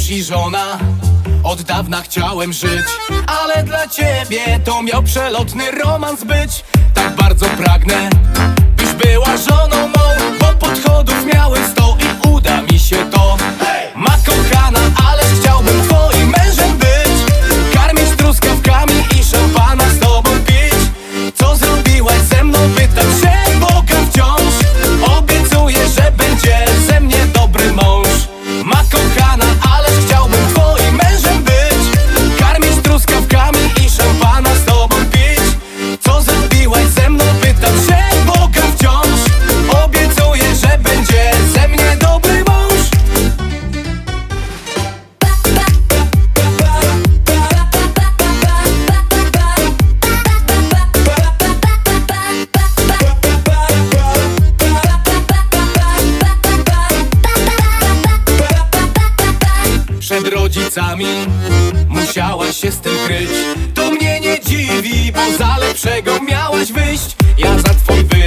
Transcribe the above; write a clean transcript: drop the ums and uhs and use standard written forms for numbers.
mąż i żona, od dawna chciałem żyć, ale dla ciebie to miał przelotny romans być. Tak bardzo pragnę, byś była żoną mą, bo podchodów miały 100 i uda mi się to. Ma kochana, ależ chciałbym twoim mężem być, karmić truskawkami i szampana z tobą pić. Co zrobiłaś ze mną, pytam się Boga wciąż. Obiecuję, że będzie ze mnie dobry mąż. Ma kochana, ależ chciałbym twoim mężem być, karmić truskawkami i szampana z tobą pić. Co zrobiłaś ze mną, pytam się Boga wciąż. Obiecuję, że będzie ze mnie dobry mąż. Przed rodzicami musiałaś się z tym kryć. To mnie nie dziwi, bo za lepszego miałaś wyjść. Ja za twój